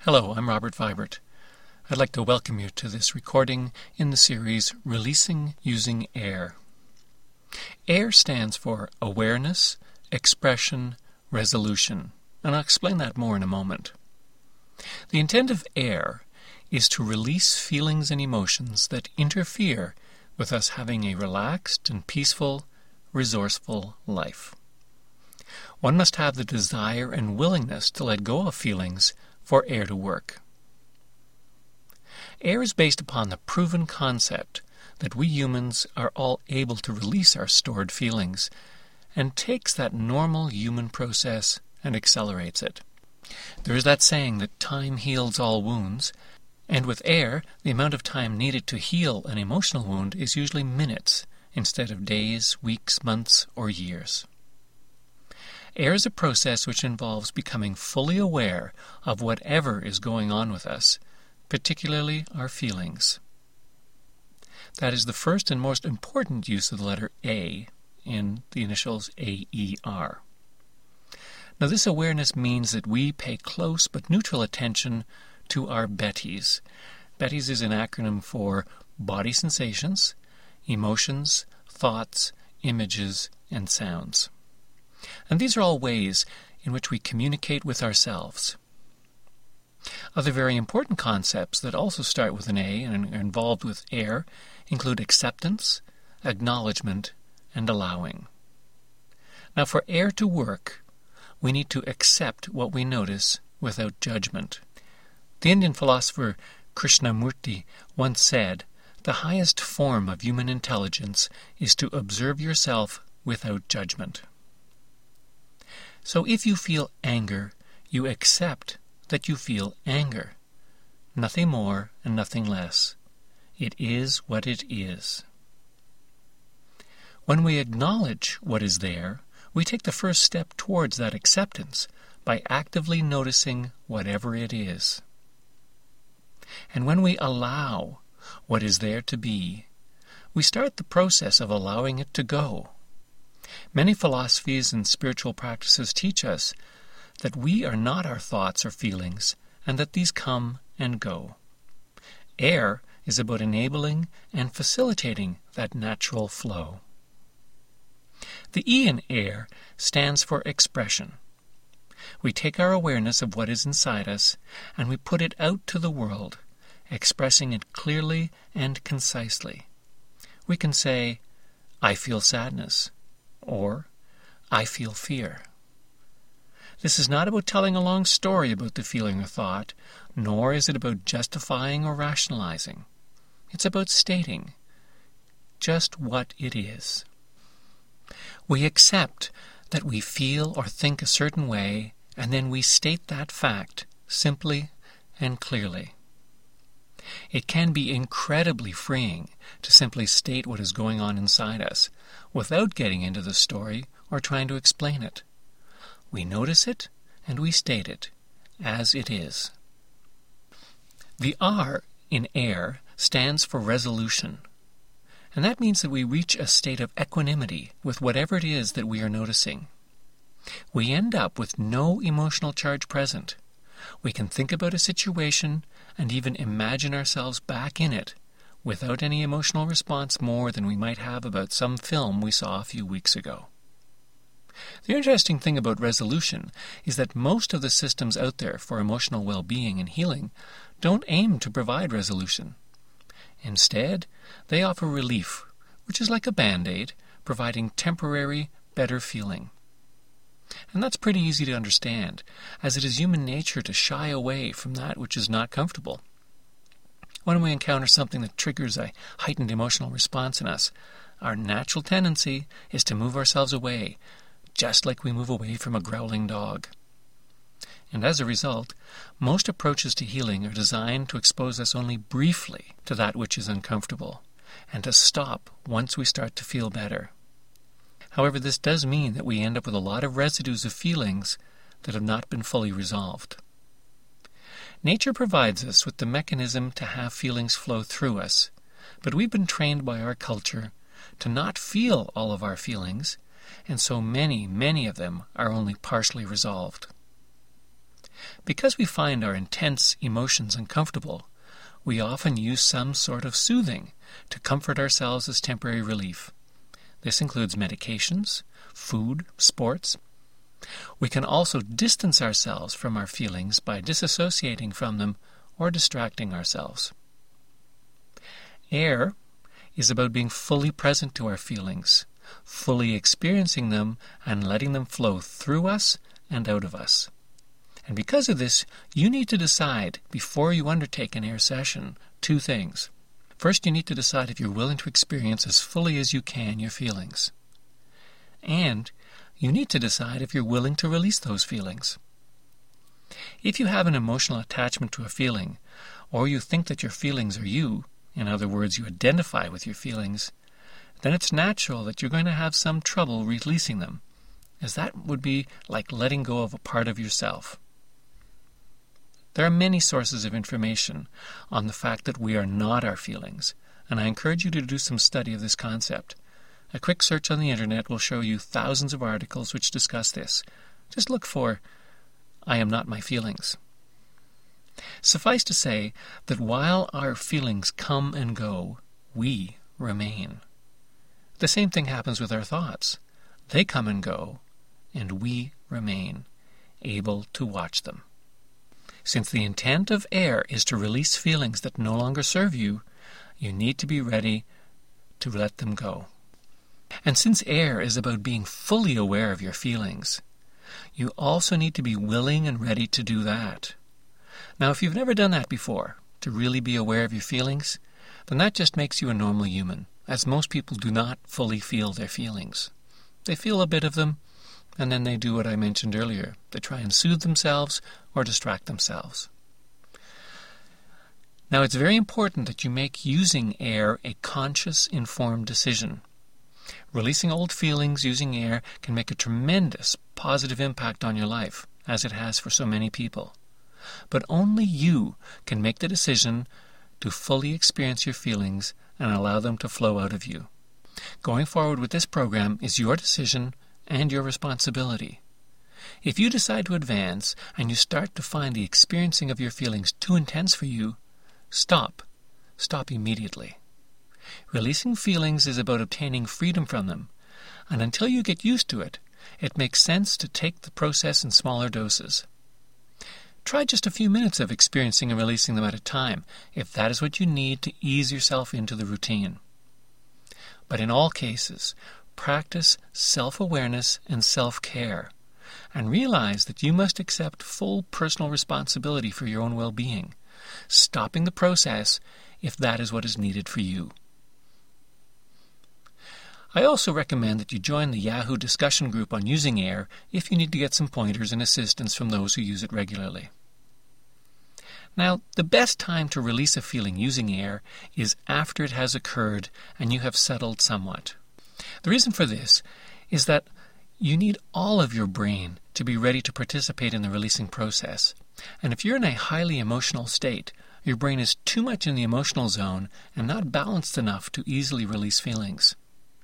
Hello, I'm Robert Vibert. I'd like to welcome you to this recording in the series Releasing Using AIR. AIR stands for Awareness, Expression, Resolution, and I'll explain that more in a moment. The intent of AIR is to release feelings and emotions that interfere with us having a relaxed and peaceful, resourceful life. One must have the desire and willingness to let go of feelings for AIR to work. AIR is based upon the proven concept that we humans are all able to release our stored feelings and takes that normal human process and accelerates it. There is that saying that time heals all wounds, and with AIR, the amount of time needed to heal an emotional wound is usually minutes instead of days, weeks, months, or years. AIR is a process which involves becoming fully aware of whatever is going on with us, particularly our feelings. That is the first and most important use of the letter A in the initials AER. Now, this awareness means that we pay close but neutral attention to our Betties. Betties is an acronym for body sensations, emotions, thoughts, images, and sounds. And these are all ways in which we communicate with ourselves. Other very important concepts that also start with an A and are involved with AIR include acceptance, acknowledgement, and allowing. Now, for AIR to work, we need to accept what we notice without judgment. The Indian philosopher Krishnamurti once said, "The highest form of human intelligence is to observe yourself without judgment." So if you feel anger, you accept that you feel anger. Nothing more and nothing less. It is what it is. When we acknowledge what is there, we take the first step towards that acceptance by actively noticing whatever it is. And when we allow what is there to be, we start the process of allowing it to go. Many philosophies and spiritual practices teach us that we are not our thoughts or feelings, and that these come and go. AIR is about enabling and facilitating that natural flow. The E in AIR stands for expression. We take our awareness of what is inside us and we put it out to the world, expressing it clearly and concisely. We can say, "I feel sadness," or "I feel fear." This is not about telling a long story about the feeling or thought, nor is it about justifying or rationalizing. It's about stating just what it is. We accept that we feel or think a certain way, and then we state that fact simply and clearly. It can be incredibly freeing to simply state what is going on inside us without getting into the story or trying to explain it. We notice it and we state it as it is. The R in AIR stands for resolution, and that means that we reach a state of equanimity with whatever it is that we are noticing. We end up with no emotional charge present. We can think about a situation and even imagine ourselves back in it without any emotional response more than we might have about some film we saw a few weeks ago. The interesting thing about resolution is that most of the systems out there for emotional well-being and healing don't aim to provide resolution. Instead, they offer relief, which is like a Band-Aid, providing temporary, better feeling. And that's pretty easy to understand, as it is human nature to shy away from that which is not comfortable. When we encounter something that triggers a heightened emotional response in us, our natural tendency is to move ourselves away, just like we move away from a growling dog. And as a result, most approaches to healing are designed to expose us only briefly to that which is uncomfortable, and to stop once we start to feel better. However, this does mean that we end up with a lot of residues of feelings that have not been fully resolved. Nature provides us with the mechanism to have feelings flow through us, but we've been trained by our culture to not feel all of our feelings, and so many of them are only partially resolved. Because we find our intense emotions uncomfortable, we often use some sort of soothing to comfort ourselves as temporary relief. This includes medications, food, sports. We can also distance ourselves from our feelings by disassociating from them or distracting ourselves. AIR is about being fully present to our feelings, fully experiencing them and letting them flow through us and out of us. And because of this, you need to decide before you undertake an AIR session 2 things. First, you need to decide if you're willing to experience as fully as you can your feelings. And you need to decide if you're willing to release those feelings. If you have an emotional attachment to a feeling, or you think that your feelings are you, in other words, you identify with your feelings, then it's natural that you're going to have some trouble releasing them, as that would be like letting go of a part of yourself. There are many sources of information on the fact that we are not our feelings, and I encourage you to do some study of this concept. A quick search on the internet will show you thousands of articles which discuss this. Just look for, "I am not my feelings." Suffice to say that while our feelings come and go, we remain. The same thing happens with our thoughts. They come and go, and we remain, able to watch them. Since the intent of AIR is to release feelings that no longer serve you, you need to be ready to let them go. And since AIR is about being fully aware of your feelings, you also need to be willing and ready to do that. Now, if you've never done that before, to really be aware of your feelings, then that just makes you a normal human, as most people do not fully feel their feelings. They feel a bit of them, and then they do what I mentioned earlier. They try and soothe themselves or distract themselves. Now, it's very important that you make using AIR a conscious, informed decision. Releasing old feelings using AIR can make a tremendous positive impact on your life, as it has for so many people. But only you can make the decision to fully experience your feelings and allow them to flow out of you. Going forward with this program is your decision and your responsibility. If you decide to advance and you start to find the experiencing of your feelings too intense for you, stop. Stop immediately. Releasing feelings is about obtaining freedom from them, and until you get used to it, it makes sense to take the process in smaller doses. Try just a few minutes of experiencing and releasing them at a time, if that is what you need to ease yourself into the routine. But in all cases, practice self-awareness and self-care, and realize that you must accept full personal responsibility for your own well-being, stopping the process if that is what is needed for you. I also recommend that you join the Yahoo discussion group on using AIR if you need to get some pointers and assistance from those who use it regularly. Now, the best time to release a feeling using AIR is after it has occurred and you have settled somewhat. The reason for this is that you need all of your brain to be ready to participate in the releasing process. And if you're in a highly emotional state, your brain is too much in the emotional zone and not balanced enough to easily release feelings.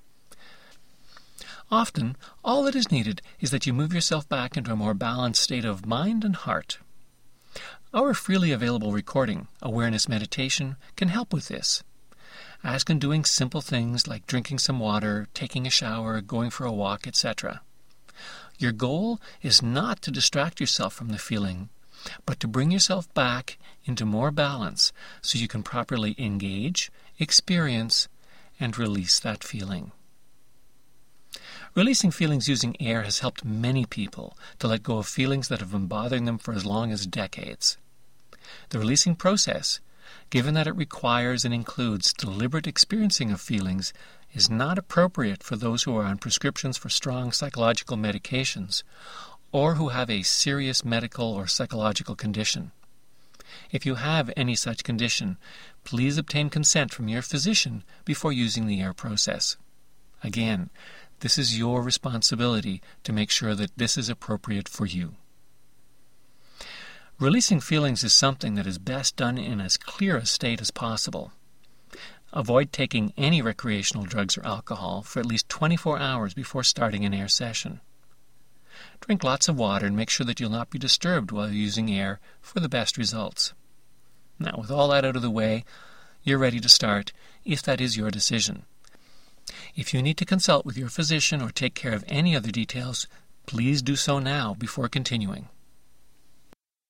Often, all that is needed is that you move yourself back into a more balanced state of mind and heart. Our freely available recording, Awareness Meditation, can help with this. As can doing simple things like drinking some water, taking a shower, going for a walk, etc. Your goal is not to distract yourself from the feeling, but to bring yourself back into more balance so you can properly engage, experience, and release that feeling. Releasing feelings using AIR has helped many people to let go of feelings that have been bothering them for as long as decades. The releasing process, given that it requires and includes deliberate experiencing of feelings, is not appropriate for those who are on prescriptions for strong psychological medications or who have a serious medical or psychological condition. If you have any such condition, please obtain consent from your physician before using the AIR process. Again, this is your responsibility to make sure that this is appropriate for you. Releasing feelings is something that is best done in as clear a state as possible. Avoid taking any recreational drugs or alcohol for at least 24 hours before starting an AIR session. Drink lots of water and make sure that you'll not be disturbed while using air for the best results. Now, with all that out of the way, you're ready to start, if that is your decision. If you need to consult with your physician or take care of any other details, please do so now before continuing.